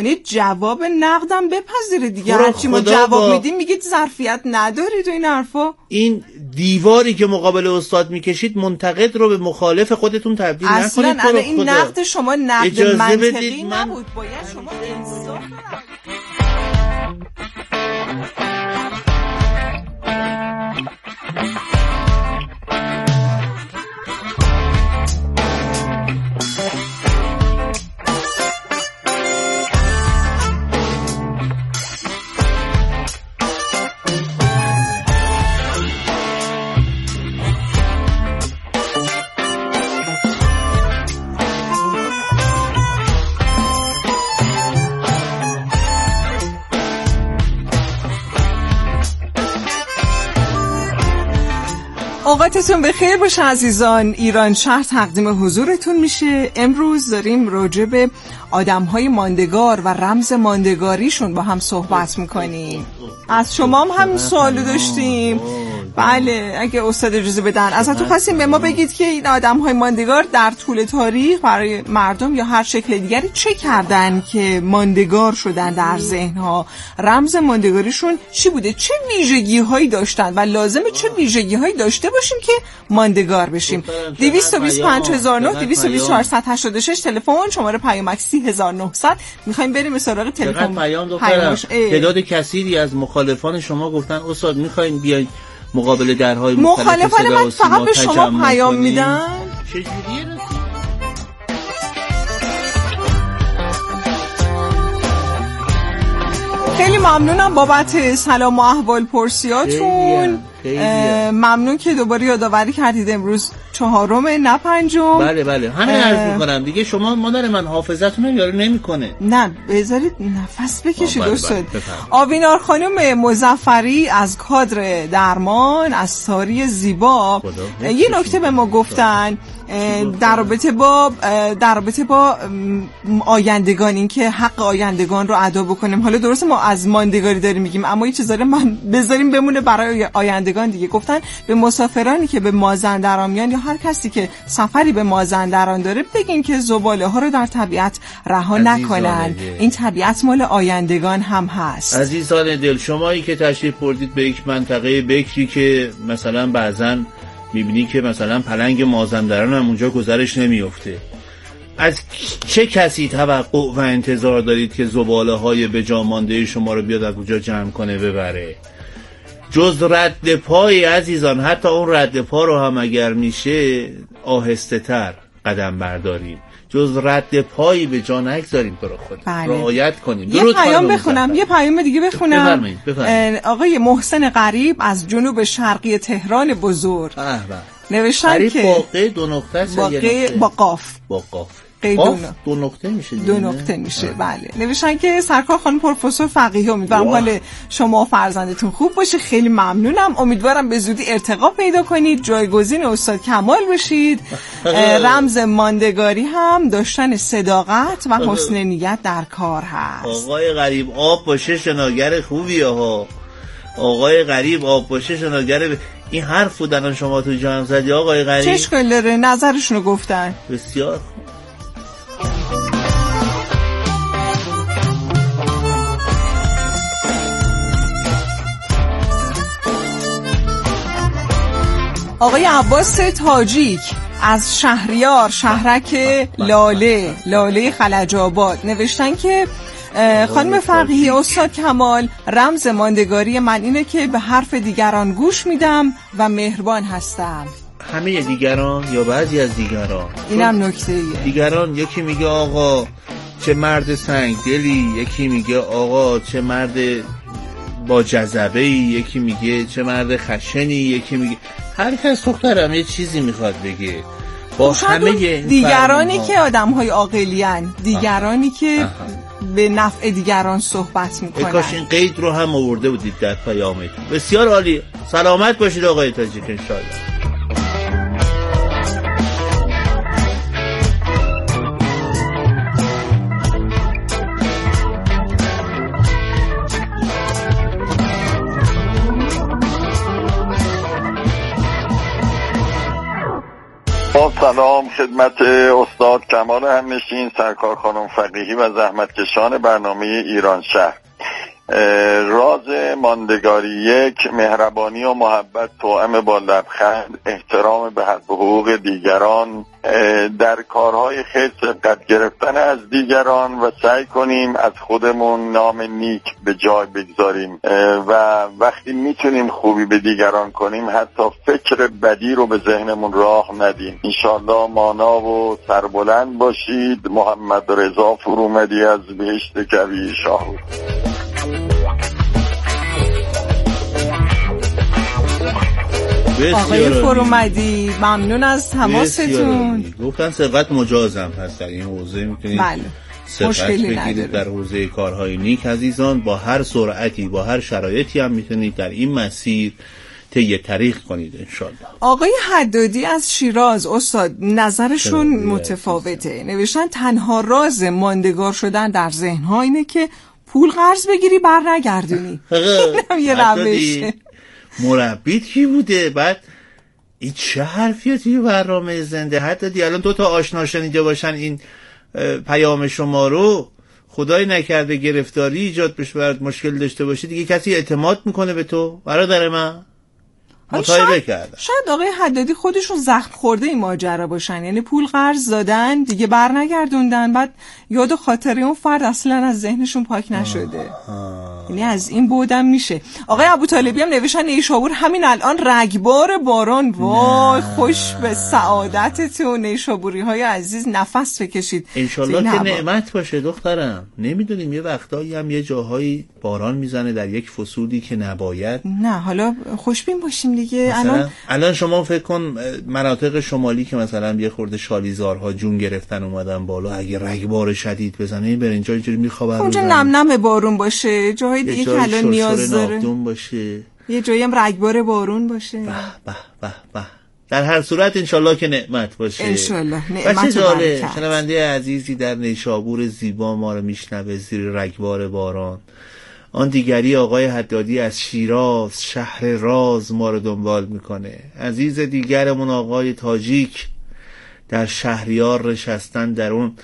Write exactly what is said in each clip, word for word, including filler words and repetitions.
جواب نقدم بپذیره دیگه. هرچی ما جواب میدیم میگید ظرفیت ندارید و این حرفا. این دیواری که مقابل استاد میکشید منتقد رو به مخالف خودتون تبدیل نکنید. اصلا الان این نقد شما نقد منطقی من... نبود، باید شما انصاف اوقاتتون بخیر باشه عزیزان. ایران شهر تقدیم حضورتون میشه. امروز داریم راجع به آدم‌های ماندگار و رمز ماندگاریشون با هم صحبت میکنیم. از شما هم همین سوالو داشتیم. بله اگه استاد اجازه بدن ازتون خواستیم به ما بگید که این آدم‌های ماندگار در طول تاریخ برای مردم یا هر شکل دیگری چه کردن که ماندگار شدن در ذهن‌ها. رمز ماندگاریشون چی بوده؟ چه ویژگی‌هایی داشتن و لازمه چه ویژگی‌هایی داشته باشیم که ماندگار بشیم؟ دویست و بیست و پنج هزار و نه، دویست و بیست چهارصد و هشتاد و شش تلفن، شماره پیامک سی هزار و نهصد. می‌خوایم بریم به سراغ تلفن. پیام دخترم تعداد کثیری از مخالفان شما گفتن استاد می‌خوایم بیاین مقابل درهای مخالفان من فقط به شما پیام میدن. چجوریه رسید؟ خیلی ممنونم بابت سلام و احوال پرسیاتون. ممنون که دوباره یادآوری کردید امروز چهارم نه پنجم. بله بله همین عرض میکنم دیگه. شما مادر من حافظتون رو یارو نمیکنه. نه بذارید نفس بکشید استاد. آوینار خانم مظفری از کادر درمان از ساری زیبا یه نکته به ما گفتن در رابطه با در رابطه با آیندگان، این که حق آیندگان رو ادا بکنیم. حالا درسته ما از ماندگاری داریم میگیم، اما یه چیزا رو من بذاریم بمونه برای آیندگان دیگه. گفتن به مسافرانی که به مازندران میان یا هر کسی که سفری به مازندران داره بگین که زباله ها رو در طبیعت رها نکنن. این طبیعت مال آیندگان هم هست. عزیزان دل، شمایی که تشریف بردید به یک منطقه بکری که مثلا بعضن میبینی که مثلا پلنگ مازندران هم اونجا گذرش نمیفته، از چه کسی توقع و انتظار دارید که زباله های به جا مانده شما رو بیاد از اونجا جمع کنه ببره؟ جز رد پای عزیزان، حتی اون رد پا رو هم اگر میشه آهسته تر قدم برداریم، جز رد پایی به جا نگذاریم برای خود. بله. رعایت کنیم. یه پیام بخونم یه پیام دیگه بخونم. بفرمایید بفرمایید. آقای محسن غریب از جنوب شرقی تهران بزرگ نوشتن که واقع دو نقطه است یا یه نقطه؟ با قاف با قاف دو, دو نقطه میشه دو نقطه میشه. بله نوشتن که سرکار خانم پروفسور فقیه، امیدوارم حال شما و فرزندتون خوب باشه. خیلی ممنونم. امیدوارم به زودی ارتقا پیدا کنید، جایگزین استاد کمال بشید. رمز ماندگاری هم داشتن صداقت و حسن نیت در کار هست. آقای غریب آب باشه شناگر خوبیه ها. آقای غریب آب باشه شناگر ب... این حرف بودن شما تو جمع زدی آقای غریب. چه اشکال داره؟ نظرشونو گفتن. بسیار آقای عباس تاجیک از شهریار شهرک لاله لاله خلج آباد نوشتن که خانم فقیه استاد کمال، رمز ماندگاری من اینه که به حرف دیگران گوش میدم و مهربان هستم. همه دیگران یا بعضی از دیگران؟ اینم نکته‌ایه. دیگران یکی میگه آقا چه مرد سنگ دلی، یکی میگه آقا چه مرد با جذبه‌ای، یکی میگه چه مرد خشنی، یکی میگه هر کس دخترم یه چیزی میخواد بگه. با همه دیگرانی که آدم‌های عاقلین، دیگرانی آه. که آه. به نفع دیگران صحبت میکنن. کاش این قید رو هم آورده بودید در پیامتون. بسیار عالی. سلامت باشید آقای تاجیک انشالله. سلام خدمت استاد کمال همنشین، سرکار خانم فقیهی و زحمتکشان برنامه ایران شهر. راز ماندگاری یک، مهربانی و محبت توأم با لبخند، احترام به حق و حقوق دیگران، در کارهای خیر سبقت گرفتن از دیگران و سعی کنیم از خودمون نام نیک به جای بگذاریم و وقتی میتونیم خوبی به دیگران کنیم حتی فکر بدی رو به ذهنمون راه ندیم. انشالله مانا و سربلند باشید. محمد رضا فرومدی از بهشت کوی شاهور. آقای فرومدی ممنون از تماستون. گفتن سبقت مجازم هست در این حوزه، میتونید بله. سبقت بگیرید در حوزه کارهای نیک. عزیزان با هر سرعتی با هر شرایطی هم میتونید در این مسیر طی طریق کنید انشالله. آقای حدادی از شیراز استاد نظرشون متفاوته. نوشتن تنها راز ماندگار شدن در ذهن‌ها اینه که پول قرض بگیری بر نگردونی. اینم یه روشه. مربیت کی بوده؟ بعد این چه حرفیه توی برنامه زنده؟ حتی دی الان دو تا آشنا شنیده باشن این پیام شما رو، خدای نکرده گرفتاری ایجاد بشه برات مشکل داشته باشی، دیگه کسی اعتماد میکنه به تو؟ برادر من مطالبه کردن شاید آقای حدادی خودشون زخم خورده این ماجرا باشن، یعنی پول قرض دادن دیگه بر نگردوندن، بعد یاد و خاطره اون فرد اصلا از ذهنشون پاک نشده. یعنی از این بودم میشه. آقای ابوطالبی هم نوشتن نیشابور همین الان رگبار باران. وای خوش به سعادتتون نیشابوری های عزیز، نفس بکشید انشالله که نعمت باشه دخترم. نمیدونیم یه وقتایی هم یه جاهایی باران میزنه در یک فصولی که نباید. نه حالا خوشبین باشیم دیگه. الان الان شما فکر کن مناطق شمالی که مثلا یه خورده شالیزارها جون گرفتن اومدن بالا، اگه رگبار شدید بزنه برنجا اینجوری میخوابن، اونجا نم نم بارون باشه، جای دیگه که الان نیاز داره باشه، یه جایی هم رگبار بارون باشه. به به به به. در هر صورت انشالله که نعمت باشه. انشالله نعمت و جاله شنونده عزیزی در نیشابور زیبا ما رو میشنوه زیر رگبار باران. آن دیگری آقای حدادی از شیراز شهر راز ما رو دنبال میکنه. عزیز دیگرمون آقای تاجیک در شهریار نشستن در اون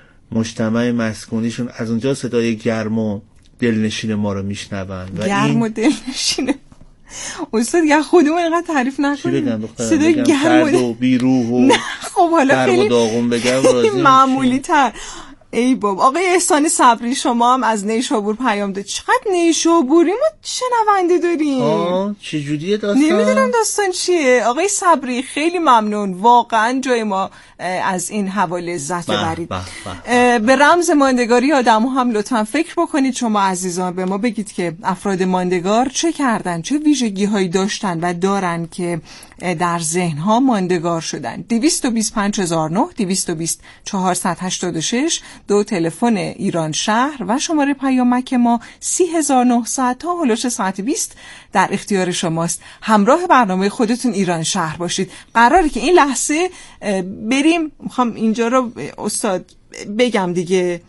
مجتمع مسکونیشون، از اونجا صدای گرم و دلنشین ما رو میشنون. گرم و دلنشینه استاد دیگه خودمون اینقدر تعریف نکنیم. چی بگم دخترم؟ صدای بگم گرم سرد و بیروح و نه خب حالا خیلی داغون بگم راضی معمولی تر. ای بابا. آقای احسان صبری شما هم از نیشابور پیام داد. چقدر نیشابوری ما شنونده داریم. آه چه جوریه داستان؟ نمیدونم داستان چیه. آقای صبری خیلی ممنون، واقعا جای ما از این هوا لذت ببرید. به رمز ماندگاری آدمو هم لطفا فکر بکنید شما عزیزان، به ما بگید که افراد ماندگار چه کردن، چه ویژگی هایی داشتن و دارن که در ذهن ها ماندگار شدن. دویست و بیست و پنج هزار و نه، دویست و بیست چهارصد و هشتاد و شش دو تلفن ایران شهر و شماره پیامک ما سی هزار و نهصد تا هلوش ساعت بیست در اختیار شماست. همراه برنامه خودتون ایران شهر باشید. قراره که این لحظه بریم، میخوام اینجا رو استاد بگم دیگه،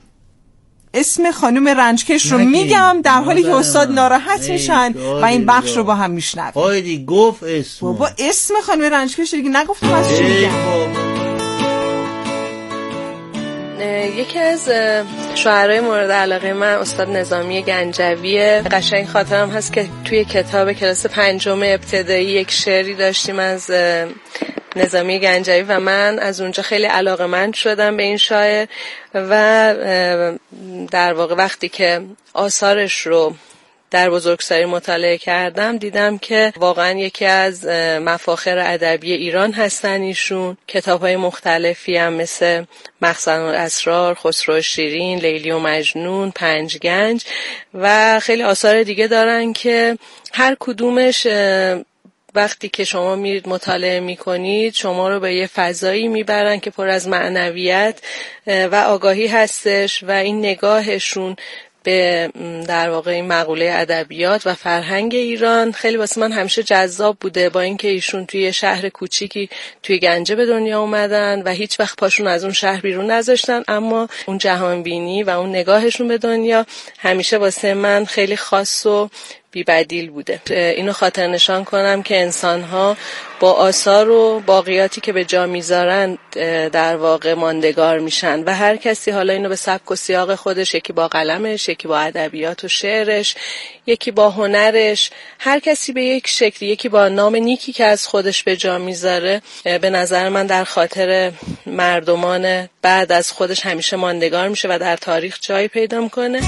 اسم خانم رنجکش رو میگم در حالی که استاد ناراحت میشن و این بخش رو با هم میشنویم. آیدی گفت اسم بابا اسم خانم رنجکش دیگه نگفتم از چی میگم. یکی از شاعرای مورد علاقه من استاد نظامی گنجویه. قشنگ خاطرم هست که توی کتاب کلاس پنجم ابتدایی یک شعری داشتیم از نظامی گنجوی و من از اونجا خیلی علاقه‌مند شدم به این شاعر و در واقع وقتی که آثارش رو در بزرگسالی مطالعه کردم دیدم که واقعا یکی از مفاخر ادبی ایران هستن ایشون. کتاب‌های مختلفی هم مثل مخزن الاسرار، خسرو شیرین، لیلی و مجنون، پنج گنج و خیلی آثار دیگه دارن که هر کدومش وقتی که شما میرید مطالعه میکنید شما رو به یه فضایی میبرن که پر از معنویت و آگاهی هستش و این نگاهشون به در واقع این مقوله ادبیات و فرهنگ ایران خیلی واسه من همیشه جذاب بوده. با اینکه ایشون توی شهر کوچیکی توی گنجه به دنیا اومدن و هیچ وقت پاشون از اون شهر بیرون نذاشتن، اما اون جهان بینی و اون نگاهشون به دنیا همیشه واسه من خیلی خاص و بی‌بدیل بوده. اینو خاطر نشان کنم که انسان‌ها با آثار و باقیاتی که به جا میذارن در واقع ماندگار میشن و هر کسی حالا اینو به سبک و سیاق خودش، یکی با قلمش، یکی با ادبیات و شعرش، یکی با هنرش، هر کسی به یک شکلی، یکی با نام نیکی که از خودش به جا میذاره، به نظر من در خاطر مردمان بعد از خودش همیشه ماندگار میشه و در تاریخ جایی پیدا میکنه.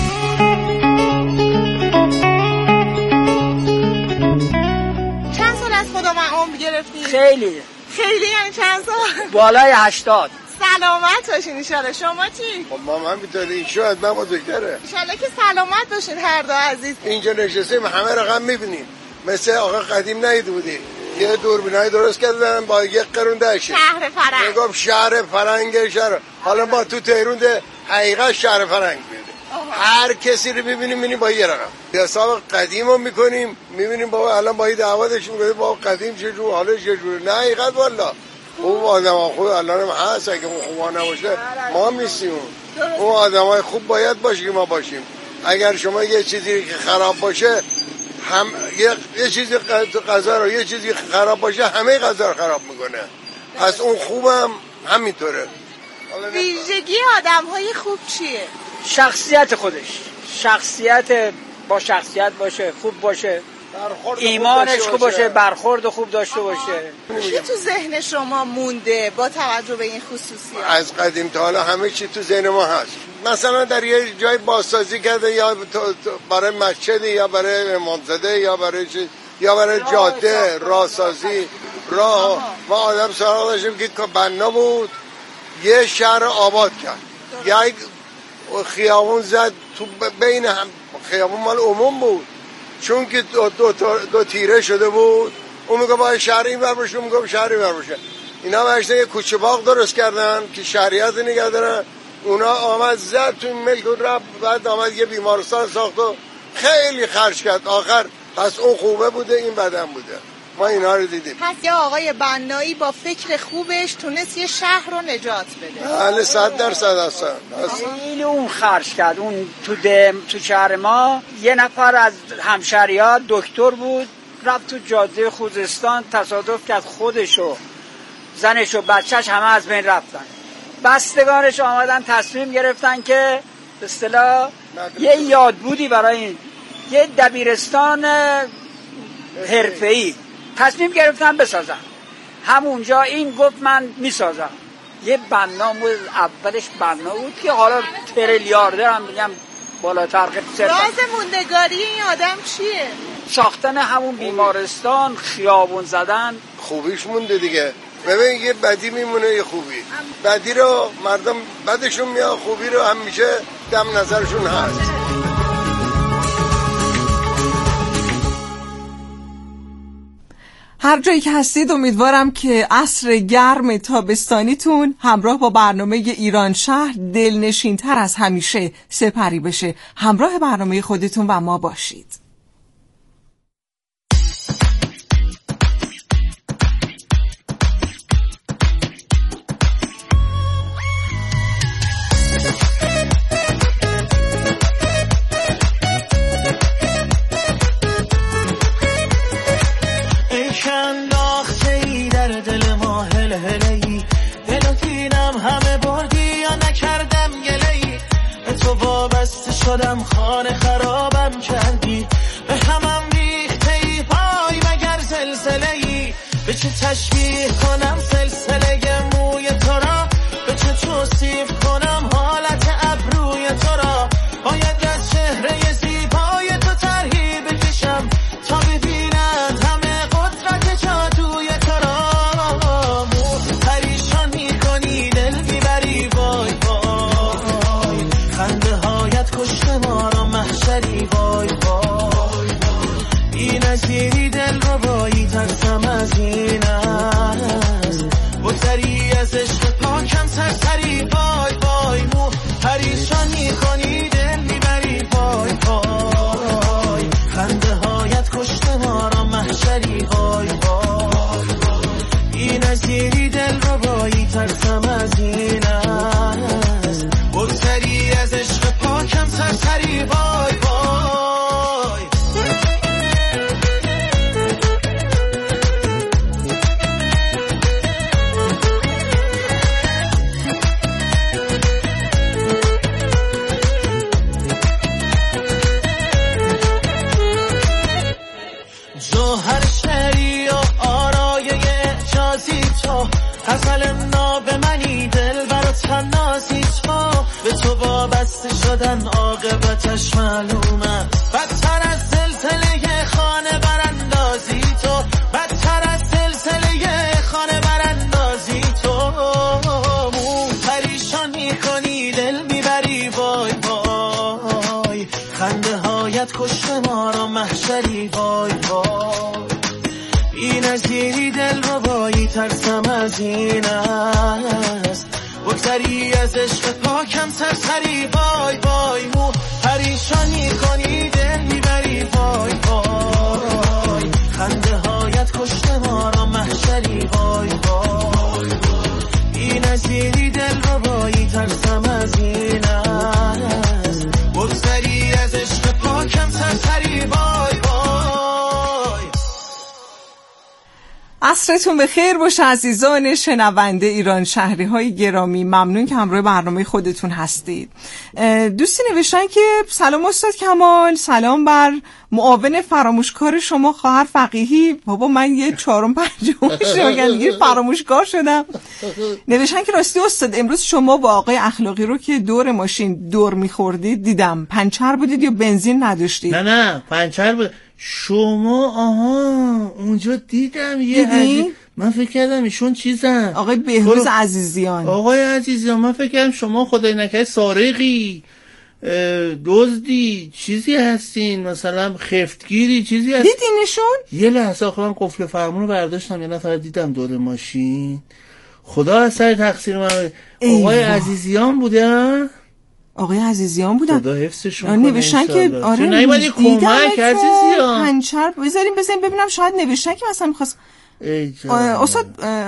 خیلی خیلی یعنی چند سال؟ بالای هشتاد. سلامت باشین انشالله. شما چی؟ خب ما هم بیتاره ایشو از من بزرگتره انشالله که سلامت باشین هر دو عزیز. اینجا نشستیم همه رقم میبینیم، مثل آقا قدیم نیده بودیم، یه دوربینای درست کردن با یک قرون دهشه شهر فرنگ، میگم شهر فرنگ شهر. حالا ما تو تهرون ده حقیقت شهر فرنگ بیده، هر کسی رو میبینیم میبینیم با یه رقم حساب قدیم رو میکنیم، میبینیم بابا الان با این دعوتش میکنیم بابا قدیم چجور حالا چجور. نه حقیقت والا اون آدم ها خوب الان هم هست، اگه اون خوبا نباشه ما هم نیستیم. اون آدم های خوب باید باشه که ما باشیم. اگر شما یه چیزی که خراب باشه هم یه, یه چیزی غذا رو یه چیزی خراب باشه همه غذا رو خراب میکنه. پس اون خوبم همینطوره. ویژگی آدم های خوب چیه؟ شخصیت خودش، شخصیت با شخصیت باشه، خوب باشه، ایمانش خوب باشه، برخورد خوب داشته باشه. چی تو ذهن شما مونده با توجه به این خصوصیات؟ از قدیم تا حالا همه چی تو ذهن ما هست. مثلا در یه جای بازسازی کرده یا برای مسجد یا برای امامزاده یا برای چی یا برای جاده راهسازی راه. ما آدم سراغ داشتیم که بنا بود یه شهر آباد کرد، یا یک خیابون زد تو بین هم، خیابون مال عموم بود چون که دو, دو, دو تیره شده بود. اون میگه باید شهر این بر باشه، اون میگه شهر این بر باشه. اینا باشتن یه کوچه باغ درست کردن که شهریت نگه دارن. اونا آمد زد تو ملک و رفت، بعد آمد یه بیمارستان ساخت و خیلی خرج کرد آخر. پس اون خوبه بوده این بدن بوده. ما اینا رو دیدیم. پس یه آقای بنایی با فکر خوبش تونست یه شهر رو نجات بده. بله صد درصد هستن. خیلی اون خرج کرد. اون تو دم تو شهر ما یه نفر از همشهریات دکتر بود، رفت تو جاده خوزستان، تصادف کرد خودشو زنشو بچهش همه از بین رفتن. بستگانش آمدن تصمیم گرفتن که به اصطلاح یه یادبودی برای این یه دبیرستان حرفه‌ای تصمیم گرفتن بسازن. همونجا این گفت من میسازم. یه بنا بود، اولش بنا بود که حالا تریلیاردر هم میگم بالاتر. راز موندگاری این آدم چیه؟ ساختن همون بیمارستان، خیابون زدن. خوبیش مونده دیگه. ببین یه بدی میمونه یه خوبی. بدی رو مردم بدشون میاد، خوبی رو همیشه دم نظرشون هست. هر جایی که هستید امیدوارم که عصر گرم تابستانیتون همراه با برنامه ایران شهر دلنشین تر از همیشه سپری بشه. همراه برنامه خودتون و ما باشید. شدم خانه خرابم کردی، به همم ریخته ای پای مگر زلزله ای. به چه تشبیه کنم سلسله موی تو را، به چه توصیف کنم حالت ابروی تو را. باید از چهره زیبای تو طرحی بکشم تا ببینند همه قدرت جادوی تو را. مو پریشان میکنی دل میبری وای وای، خنده هایت کشته ما را محشری وای وای. بی نظیری دل رو بایی ترسم از این است، بگذری غزل ناب منی دل برات تنازی تو به تو وابسته شدن عاقبتش معلومه بدتر از زلزله خانه براندازی تو بدتر از زلزله خانه براندازی تو مو پریشان میکنی دل میبری وای وای خنده هایت کشته ما را محشری وای وای بی نظیری دل رو بایی ترسم از این است بگذری از عشق پاکم سرسری وای وای مو پریشانی کنی دل میبری وای وای خنده هایت کشته ما را محشری وای وای بی نظیری دل رو بایی ترسم از این است بگذری از عشق پاکم سرسری وای وای. عصرتون بخیر باشه عزیزان شنونده ایران شهری های گرامی. ممنون که همراه برنامه خودتون هستید. دوستی نوشتن که سلام استاد کمال، سلام بر معاون فراموشکار شما خواهر فقیهی. بابا من یه چهارم پنجم شما فراموشکار شدم. نوشتن که راستی استاد امروز شما با آقای اخلاقی رو که دور ماشین دور میخوردید دیدم، پنچر بودید یا بنزین نداشتید؟ نه نه پنچر بود. شما آها اونجا دیدم یه عجیب. من فکر کردم ایشون چیزن آقای بهروز عزیزیان. آقای عزیزیان من فکر کردم شما خدای نکنه سارقی دزدی چیزی هستین، مثلا خفتگیری چیزی هستین. دیدینشون؟ یه لحظه آخه من قفل فرمون رو برداشتم یه نفر دیدم دور ماشین. خدا از سر تقصیر من. آقای عزیزیان بودن؟ آقای عزیزیان بودن. خدا حفظشون کنه. نوشتن که آره نمی‌بادی کمک عزیزیان. پنچر بذاریم بزنیم ببینم شاید نوشتن که مثلا می‌خواست استاد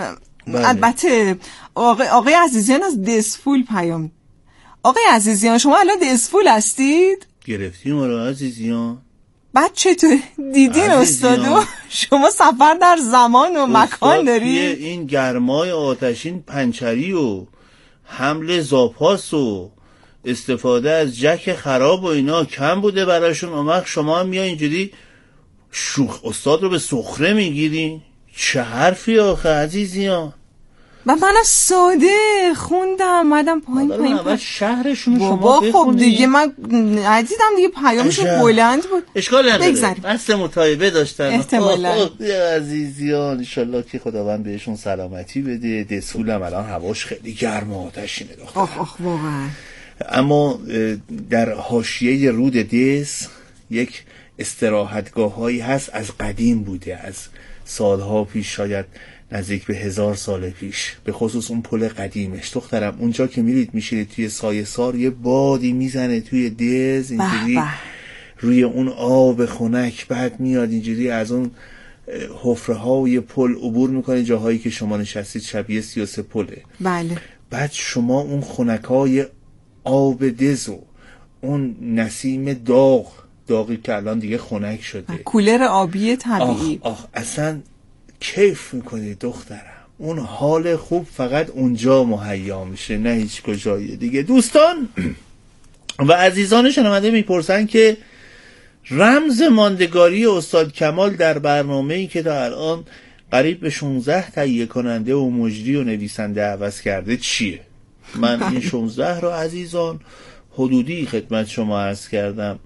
البته آقای آقای عزیزیان از دسفول پیام. آقای عزیزیان شما الان دسفول هستید؟ گرفتیم آره عزیزیان. بعد چطور دیدین استادو؟ شما سفر در زمان و مکان دارید؟ این گرمای آتشین پنچری و حمل زاپاس و استفاده از جک خراب و اینا کم بوده براشون. اما شما هم میای اینجوری شوخ استاد رو به سخره میگیری؟ چه حرفی آخه عزیزیان؟ من منم ساده خوندم مدام پایین پایین پایین شهرشون شما بخونی. خب دیگه من ندیدم دیگه پیامشون بلند بود. اشکال نداره قصد مطالبه داشتن احتمالاً. عزیزیان انشالله که خداوند بهشون سلامتی بده. دسفول هم الان هواش خیلی گرم و آتشینه دخترم. آخ آخ واقعا. اما در حاشیه رود دس یک استراحتگاه هایی هست از قدیم بوده، از سالها پیش، شاید نزدیک به هزار سال پیش، به خصوص اون پل قدیمش دخترم. اونجا که میرید میشینید توی سایه سار یه بادی میزنه توی دز اینجوری روی اون آب خنک، بعد میاد اینجوری از اون حفره های پل عبور میکنه جاهایی که شما نشستید شبیه سی و سه پله. بله. بعد شما اون خنکای آب دزو اون نسیم داغ داغی که الان دیگه خنک شده، کولر آبی طبیعی، آخ آخ اصلا کیف میکنی دخترم. اون حال خوب فقط اونجا مهیا میشه نه هیچ کجای دیگه. دوستان و عزیزان شنونده میپرسن که رمز ماندگاری استاد کمال در برنامه‌ای که تا الان قریب به شانزده تهیه کننده و مجری و نویسنده عوض کرده چیه؟ من این شانزده رو عزیزان حدودی خدمت شما عرض کردم.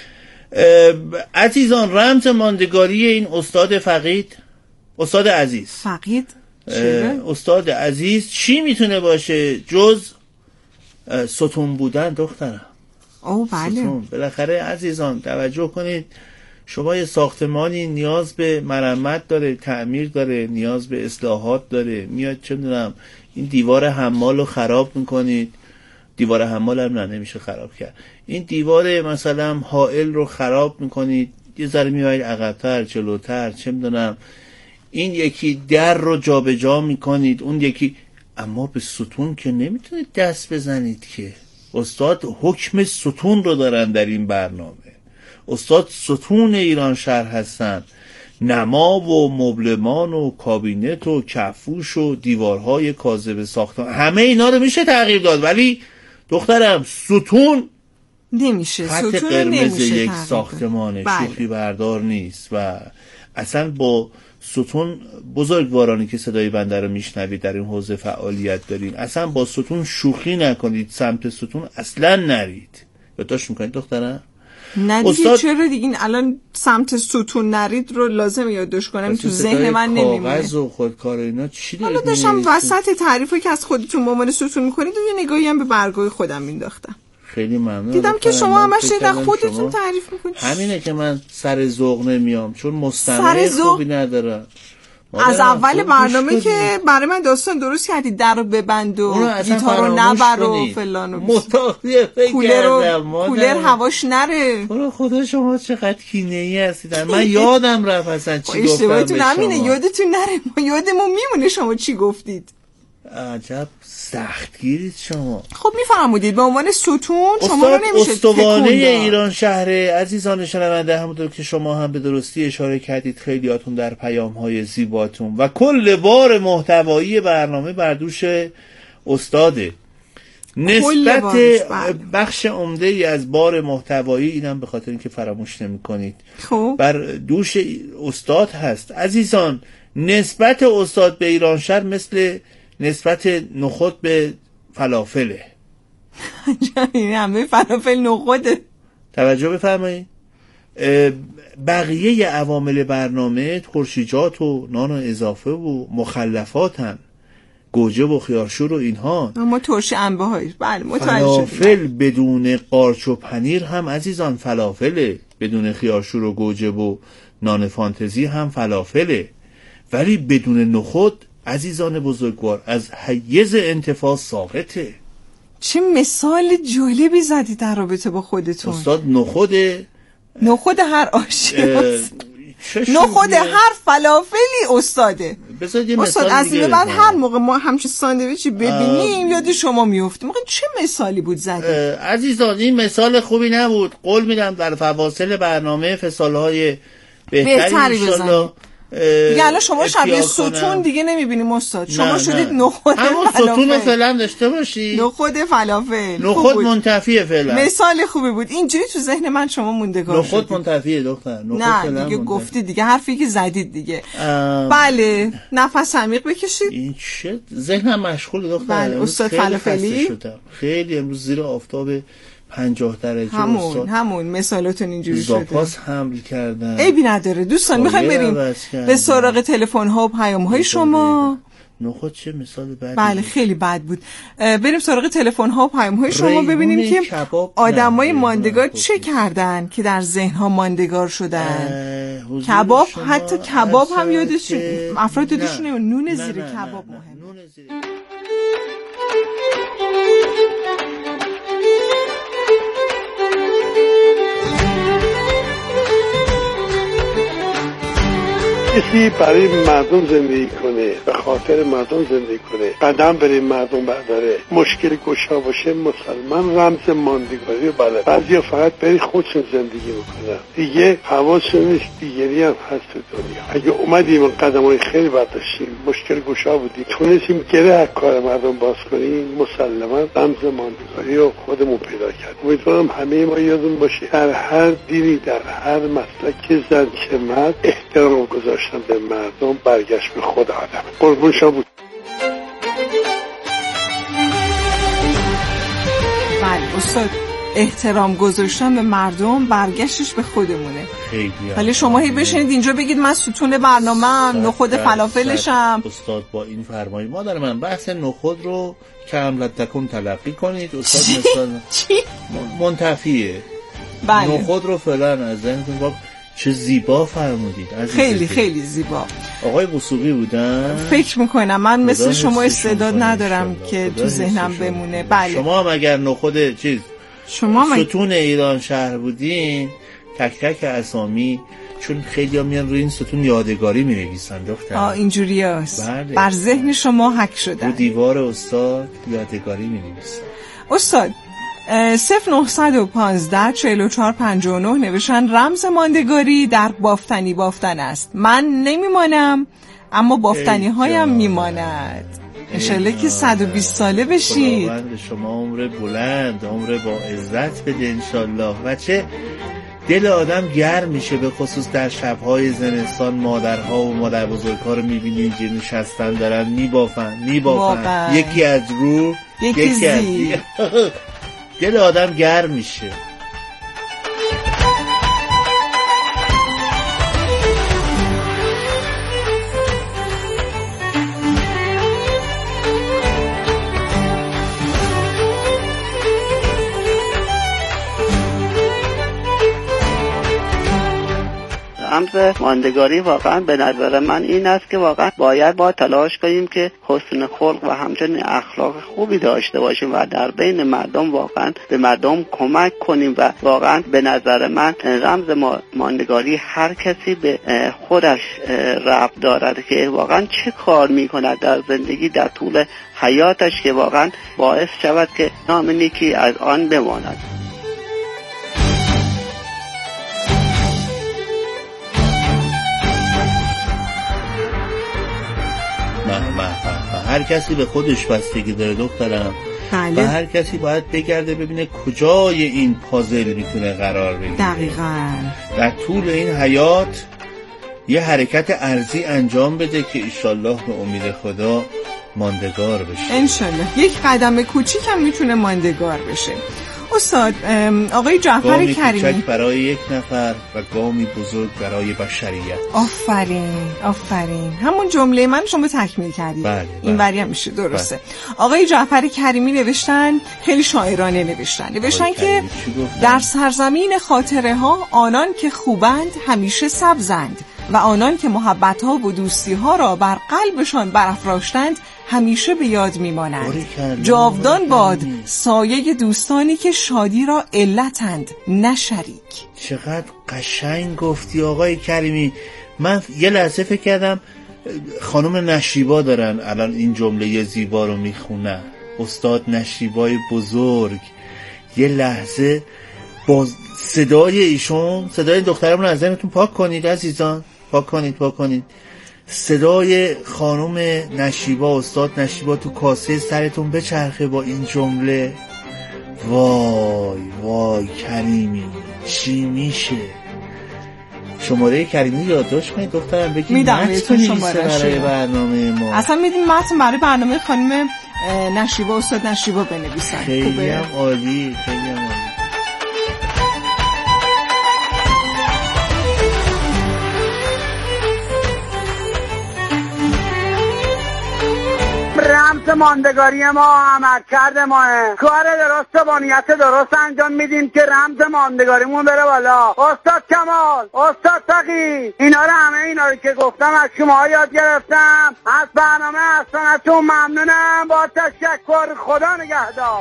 عزیزان رمز ماندگاری این استاد فقید، استاد عزیز فقید استاد عزیز چی میتونه باشه جز ستون بودن دخترم؟ او بله. ستون. بالاخره عزیزان توجه کنید، شما یه ساختمانی نیاز به مرمت داره، تعمیر داره، نیاز به اصلاحات داره، میاد چه میدونم این دیوار حمال رو خراب میکنید. دیوار حمال هم نه نمیشه خراب کرد. این دیوار مثلا حائل رو خراب میکنید، یه ذره میایید عقب‌تر جلوتر، چه میدونم این یکی در رو جابجا میکنید، اون یکی. اما به ستون که نمیتونید دست بزنید که. استاد حکم ستون رو دارن در این برنامه. استاد ستون ایران شهر هستن. نما و مبلمان و کابینت و کفوش و دیوارهای کاذب ساختمان، همه اینا رو میشه تغییر داد، ولی دخترم ستون نمیشه. خط قرمز یک ساختمان شوخی بردار نیست و اصلا با ستون بزرگوارانی که صدای بنده رو میشنوید در این حوزه فعالیت دارین، اصلا با ستون شوخی نکنید، سمت ستون اصلا نرید. یادداشت میکنید دخترم؟ نه دیگه استاد... چرا دیگه این الان سمت ستون نرید رو لازم یادداشت کنم، تو ذهن من نمیمونه. کاغذ و خودکار اینا چی دارید؟ حالا داشتم وسط تعریفی که از خودتون به عنوان ستون میکنید و یه نگاهی هم به برگای خودم مینداختم. خیلی ممنون. دیدم که شما همش در خودتون تعریف میکنید. همینه که من سر ذوق نمیام، چون مستمع خوبی ندارم. از اول برنامه که برای من داستان درست کردید، در رو ببند و گیتار رو نبر و فلان و کولر رو کولر هواش نره. برو خدا شما چقدر کینه‌ای هستید. من یادم رفت اصلا چی گفتم. اشتباهتون همینه، یادتون نره. ما یادمون میمونه شما چی گفتید. عجب سختگیرید شما. خب میفرمودید به عنوان ستون شما رو نمیشه استوانه ایران شهر. عزیزان شنونده، همونطور که شما هم به درستی اشاره کردید، خیلیاتون در پیام‌های زیباتون و کل بار محتوایی برنامه بر دوش استاده. نسبت بخش عمده ای از بار محتوایی، اینم به خاطر اینکه فراموش نمی‌کنید، خب بر دوش استاد هست. عزیزان، نسبت استاد به ایران شهر مثل نسبت نخود به فلافله. این همه فلافل نخوده. توجه بفرمایید. بقیه عوامل برنامه ترشیجات و نان و اضافه و مخلفات هم، گوجه و خیارشور و اینها. ما ترشی انبه هایی. بله متوجه. فلافل بدون قارچ و پنیر هم عزیزان فلافله، بدون خیارشور و گوجه و نان فانتزی هم فلافله، ولی بدون نخود عزیزان بزرگوار از حیز انتفاع ساقطه. چه مثال جالبی زدی در رابطه با خودتون. استاد نخوده نخود هر آشی نخود هر فلافلی استاده. بذارید یه استاد مثال از این بعد هر موقع ما همچین ساندویچی ببینیم یاد شما میفته. موقع چه مثالی بود زدی؟ عزیزان این مثال خوبی نبود. قول میدم در فواصل برنامه فصالهای بهتری بزنید. دیگه الان شما شبیه ستون دیگه نمیبینیم استاد. شما نه شدید نخود همون ستون فعلا داشته باشی. نخود فلافل نخود منتفیه فعلا. مثال خوبی بود. اینجوری تو ذهن من شما موندگار شد. نخود منتفیه دختر. نه دیگه گفتی دیگه، حرفی که زدید دیگه. بله نفس عمیق بکشید. این چه ذهنم مشغول دختر. بله استاد فلافلی. خیلی امروز زیر آفتاب پنجاه درجه همون استاد. همون مثالاتون اینجوری شده. زاپاس حمل کردن. عیبی نداره دوستان. میخوایم بریم به سراغ تلفن ها و پیام های شما. نخود چه مثال بعدی. بله خیلی بد بود. بریم سراغ تلفن ها و پیام های شما ببینیم که آدمای ماندگار چه کردن که در ذهن ها ماندگار شدن. کباب، حتی کباب هم یادش افراد یادشون نون زیر کباب مهمه. کسی برای مردم زندگی کنه، به خاطر مردم زندگی کنه، قدم برای مردم برداره، مشکل گشا باشه، مسلمان رمز ماندگاری و بله. بعضیا فقط برای خودشون زندگی میکنن، دیگه حواسشون نیست دیگری هم هست تو دنیا. اگه اومدیم قدمای خیلی برداشتیم، مشکل گشا بودیم، تونستیم گره از کار مردم باز کنیم، مسلما رمز ماندگاری رو خودمون پیدا کرد. امیدوارم همه ما یادمون باشه در هر دینی، در هر مسلکی، زن چه مرد، احترام گذاشت به مردم برگشت به خود آدم. قربون شما بود. بله استاد، احترام گذاشتن به مردم برگشتش به خودمونه. خیلی ولی شما هی بشینید اینجا بگید من ستون برنامه‌ام، نخود فلافلشم. استاد با این فرمایش مادر من بحث نخود رو کاملا تکون تلقی کنید. استاد مثلا منتفیه. بله. نخود رو فعلا از ذهنتون با چه زیبا فرمودید. خیلی خیلی زیبا. آقای وثوقی بودن. فکر میکنم من مثل شما استعداد ندارم که تو ذهنم بمونه. بله. شما هم اگر نخود چیز شما ستون ایران شهر بودین، تک تک اسامی، چون خیلی ها میان روی این ستون یادگاری می نویسن دختر. آه اینجوری هست. بله. بر ذهن شما حک شدن. رو دیوار استاد یادگاری می نویسن. استاد صفر نهصد و پانزده چهل و چهار پنجاه و نه نوشتن رمز ماندگاری در بافتنی بافتن است. من نمیمانم اما بافتنی هایم میماند. انشالله که صد و بیست ساله بشید. خداوند شما عمر بلند، عمر با عزت بده انشالله. و چه دل آدم گرم میشه، به خصوص در شبهای زمستان مادرها و مادر بزرگها رو میبینی اینجا نشستن دارن میبافن میبافن یکی از رو یکی, یکی از دل آدم گرم میشه. رمز ماندگاری واقعا به نظر من این است که واقعا باید با تلاش کنیم که حسن خلق و همچنین اخلاق خوبی داشته باشیم و در بین مردم واقعا به مردم کمک کنیم و واقعا به نظر من رمز ماندگاری هر کسی به خودش ربط دارد که واقعا چه کار میکند در زندگی در طول حیاتش که واقعا باعث شود که نام نیکی از آن بماند. هر کسی به خودش بستگی داره دخترم. بله. و هر کسی باید بگرده ببینه کجای این پازل میتونه قرار بگیره. دقیقاً در طول این حیات یه حرکت ارضی انجام بده که انشالله به امید خدا ماندگار بشه. انشالله یک قدم کوچیک هم میتونه ماندگار بشه. استاد آقای جعفر کریمی، کوچک برای یک نفر و گامی بزرگ برای بشریت. آفرین آفرین، همون جمله من شما تکمیل کردید. بله، بله. این وری هم میشه درسته. بله. آقای جعفر کریمی نوشتن، خیلی شاعرانه نوشتن نوشتن که در سرزمین خاطره ها آنان که خوبند همیشه سبزند و آنان که محبت ها و دوستی ها را بر قلبشان برافراشتند همیشه به یاد میمانند. جاودان باد سایه دوستانی که شادی را علتند نه شریک. چقدر قشنگ گفتی آقای کریمی. من یه لحظه فکر کردم خانم نشیبا دارن الان این جمله زیبا رو میخونن، استاد نشیبای بزرگ. یه لحظه با صدای ایشون، صدای دخترمون از ذهنتون پاک کنید عزیزان، پاک کنید پاک کنید. صدای خانم نشیبا، استاد نشیبا تو کاسه سرتون بچرخه با این جمله. وای وای کریمی چی میشه. شماره کریمی یادداشت کنید دخترم، بگید متن شماره برای برنامه ما. اصلا میدیم متن برای برنامه خانم نشیبا، استاد نشیبا بنویسن. خیلی هم عالی، خیلی هم عالی. رمز ماندگاری ما عملکرد ماه، کار درست با نیت درست انجام میدیم که رمز ماندگاریمون بره بالا. استاد کمال، استاد تقی، اینا رو همه اینا رو که گفتم از شما یاد گرفتم. از برنامه اصلانتون ممنونم، با تشکر، خدا نگهدار.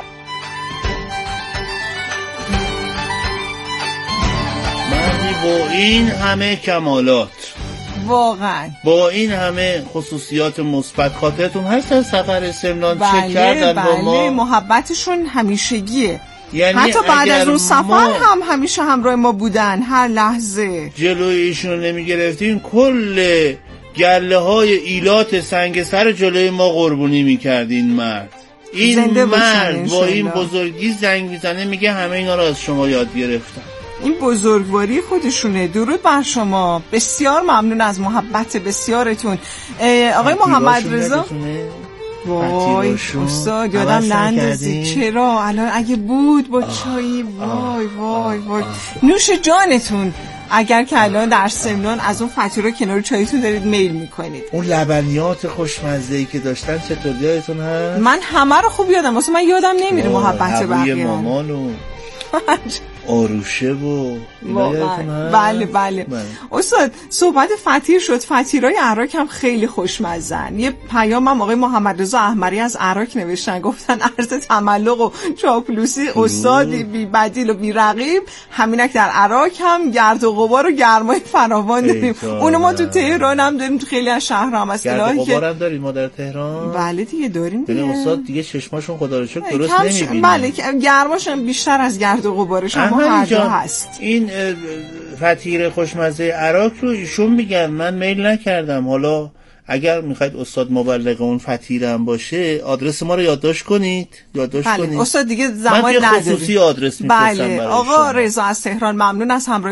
مردی با این همه کمالات، واقعا با این همه خصوصیات مثبت، خاطرتون هست از سفر سمنان بله، چه کردن بله، با ما؟ محبتشون همیشگیه. یعنی حتی بعد از اون سفر ما هم همیشه همراه ما بودن، هر لحظه. جلوی ایشون رو نمی گرفتیم کل گله های ایلات سنگ سر جلوی ما قربونی می کردین. مرد این مرد با این بزرگی زنگ میزنه میگه همه اینا رو از شما یاد گرفتم. این بزرگواری خودشونه. درود بر شما، بسیار ممنون از محبت بسیارتون. آقای محمد رضا، وای استاد یادم نندازی. چرا الان اگه بود با چایی، وای وای وای نوش جانتون. اگر که الان در سمنان از اون فطیره کنار چایتون دارید میل میکنید. اون لبنیات خوشمزه‌ای که داشتن چطور یادتون هست؟ من همه رو خوب یادم، واسه من یادم نمیره محبت بقیه. مامانو آروشه و بله بله. استاد صحبت فطیر شد، فطیرای عراق هم خیلی خوشمزن. یه پیامم آقای محمد رضا احمری از عراق نوشتن، گفتن عرض تملق و چاپلوسی استاد بی بدیل و بی رقیب، همینک در عراق هم گرد و غبار و گرمای فراوان داریم. اونو ما تو تهران هم داریم، تو خیلی از شهرها هم هست. گرد و غبار هم داریم ما در تهران. بله دیگه داریم دیگه. استاد دیگه چشماشون خدا رو شکر درست نمیبینن. بله گرماشون بیشتر از گرد و غبارش هم هر جا هست. این فطیر خوشمزه عراق رو ایشون میگن، من میل نکردم. حالا اگر میخواید استاد مبلغ اون فطیرم باشه آدرس ما رو یادداشت کنید، یادداشت بله. کنید. استاد دیگه زمان نداریم. من خصوصی آدرس میفرستم بله. برای آقا رضا از تهران ممنون از همراهی